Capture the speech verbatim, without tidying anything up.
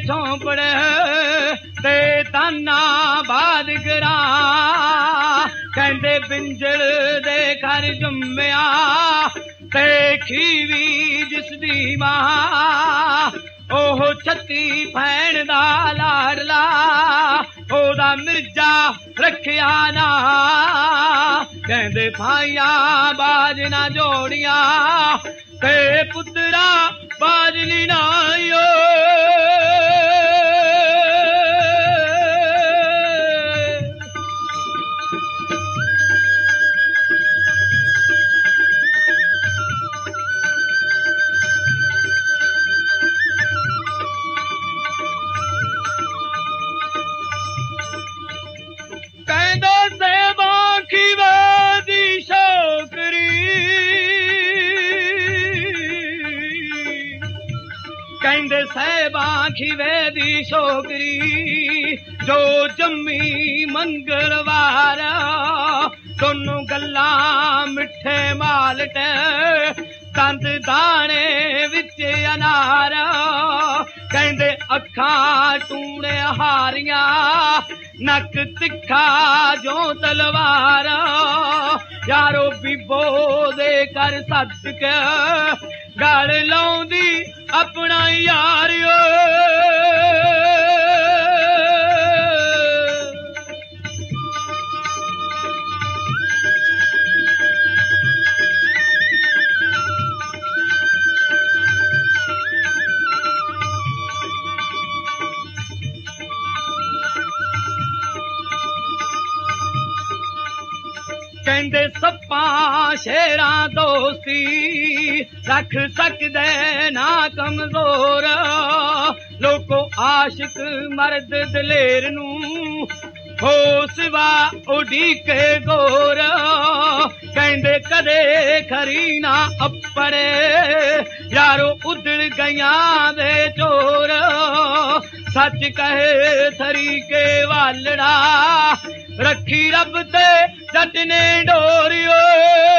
झोंपड़े ते ताना बादगरा कहंदे बिंजल दे घर जुम्मिया ते खीवी जिसदी मां ओह छत्ती भैन दा लाडला ओदा मिर्जा रखिया ना कहंदे भाइया बाज ना जोड़िया ते पुत्रा बाजली ना आयो साहिबां खीवे दी छोकरी जो जम्मी मंगलवार दोनों गल्ला मिठे मालट दंद दाने विच अनार कहंदे अखां टूणे हारियां नक तिखा जो तलवार यारो बीबो दे कर सद के गल लाउंदी अपना यारियो कहंदे सप्पां शेरां दोस्ती रख सकदे ना कमजोर लोको आशिक मर्द दलेर नू हो सिवा उड़ीके गोर कहंदे कदे खरी ना अपड़े यारो उधड़ गया दे चोर सच कहे थरी के वालड़ा रखी रब ते जट ने डोरियो